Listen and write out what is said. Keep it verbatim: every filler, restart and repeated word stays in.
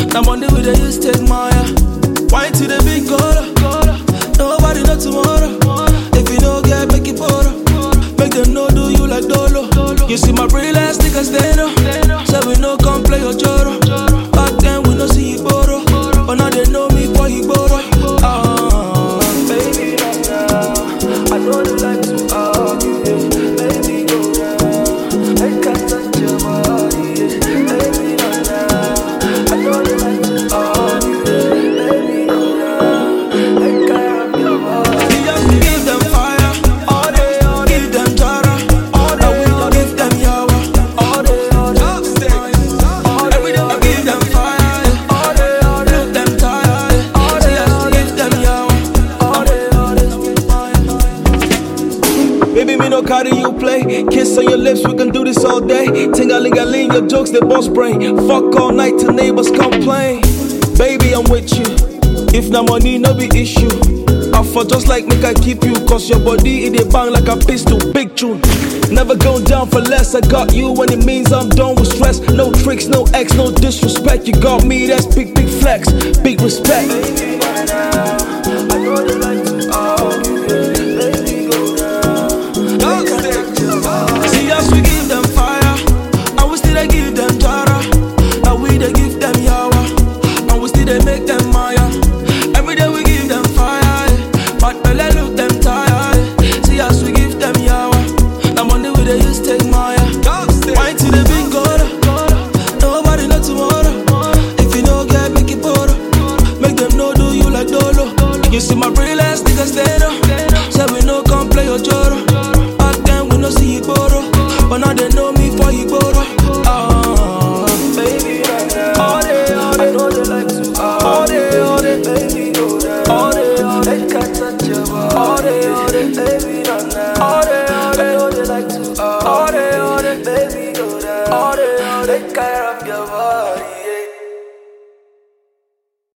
Now Monday with the use take Maya. Wine to the big goal. Nobody know tomorrow. If you don't get, make it photo. Make them know do you like Dolo. You see my real ass niggas stand up. So we no come play your choro. Back then we no see you borrow. But now they know me for you borrow. Ah, baby, now I know they like to argue. Baby, go down. I can't touch your body. Baby, now I know they like to argue. Baby, go down. I can't have your body. We just give them fire. All day, all day. Give them jara. All day, all day. Give them yawa. All day, all day. Every day I give them fire. All day, all day. Look them tired. All day, all day. Give them yawa. All day, all day. Baby, me no carry you play. Kiss on your lips, we can do this all day. Ting-a-ling-a-ling, your jokes, they boss brain. Fuck all night till neighbors complain. Baby, I'm with you. If na money, no be issue. I for just like make I keep you. Cause your body, it dey bang like a pistol. Big tune. Never go down for less. I got you when it means I'm done with stress. No tricks, no X, no disrespect. You got me, that's big, big flex. Big respect. Baby, now, I know they like to argue. Baby, go down. Don't stay. See us, we give them fire. And we still they give them jara. And we they give them yawa. And we still they make them maya. Every day we give them fire. But belly look them tired. See us, we give them yawa. Now Monday we they use take maya. Wine to the big goal. Nobody know tomorrow. If you don't get, make it photo. Make them know do you like Dolo. You see my real ass niggas stand up. Say we no come play your choro. Back then we no see you borrow. But now they know me for you borrow. Ah, baby, now all day, all day. I know they like to all day, all day. Baby, go down. All day, all day. They can't touch your body. All day, all day. Baby, now all day.